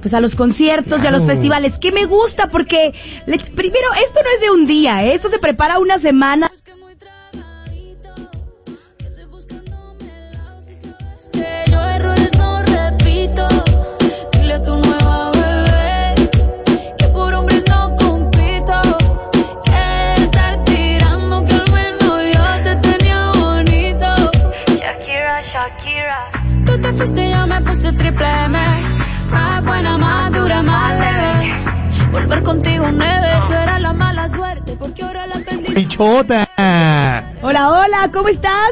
pues a los conciertos y a los festivales, que me gusta porque primero esto no es de un día, esto se prepara una semana. Yo errores no repito, dile a tu nueva bebé que por hombre no compito, que estar tirando que al menos yo te tenía bonito. Shakira, Shakira, tú te fuiste y yo me puse triple M, más buena, más dura, más leve. Volver contigo nueve, tú eras la mala suerte porque ahora la perdí. ¡Bichota! Hola, hola, ¿cómo estás?